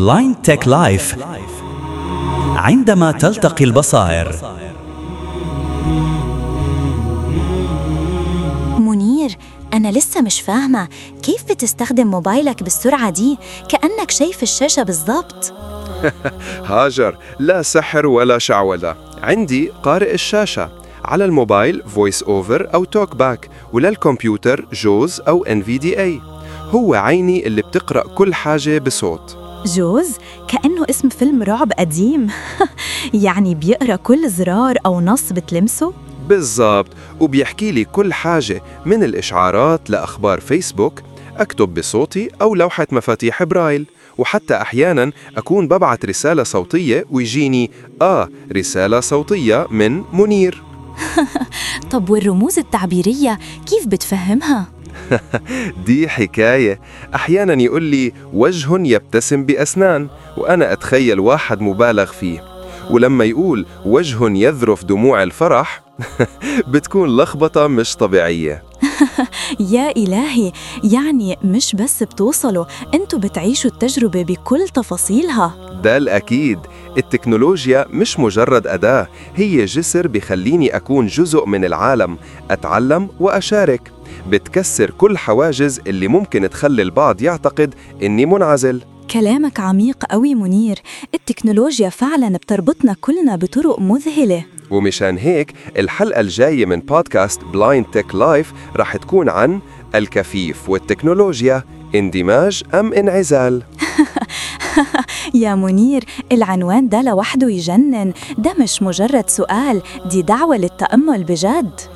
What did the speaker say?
بلايند تك لايف، عندما تلتقي البصائر. منير، أنا لسه مش فاهمة كيف بتستخدم موبايلك بالسرعة دي؟ كأنك شايف الشاشة بالضبط. هاجر، لا سحر ولا شعوذة. عندي قارئ الشاشة على الموبايل فويس أوفر أو توك باك، وللكمبيوتر جوز أو NVDA. هو عيني اللي بتقرأ كل حاجة بصوت. جوز؟ كأنه اسم فيلم رعب قديم. يعني بيقرأ كل زرار أو نص بتلمسه؟ بالضبط، وبيحكي لي كل حاجة من الإشعارات لأخبار فيسبوك. أكتب بصوتي أو لوحة مفاتيح برايل، وحتى أحياناً أكون ببعت رسالة صوتية ويجيني رسالة صوتية من منير. طب والرموز التعبيرية كيف بتفهمها؟ دي حكاية. أحياناً يقول لي وجه يبتسم بأسنان، وأنا أتخيل واحد مبالغ فيه. ولما يقول وجه يذرف دموع الفرح بتكون لخبطة مش طبيعية. يا إلهي، يعني مش بس بتوصلوا، أنتوا بتعيشوا التجربة بكل تفاصيلها. ده الأكيد. التكنولوجيا مش مجرد أداة، هي جسر بيخليني أكون جزء من العالم، أتعلم وأشارك. بتكسر كل حواجز اللي ممكن تخلي البعض يعتقد إني منعزل. كلامك عميق قوي منير، التكنولوجيا فعلا بتربطنا كلنا بطرق مذهلة. ومشان هيك الحلقة الجاية من بودكاست بلايند تك لايف رح تكون عن الكفيف والتكنولوجيا، اندماج أم انعزال. يا منير، العنوان ده لوحده يجنن. ده مش مجرد سؤال، دي دعوة للتأمل بجد.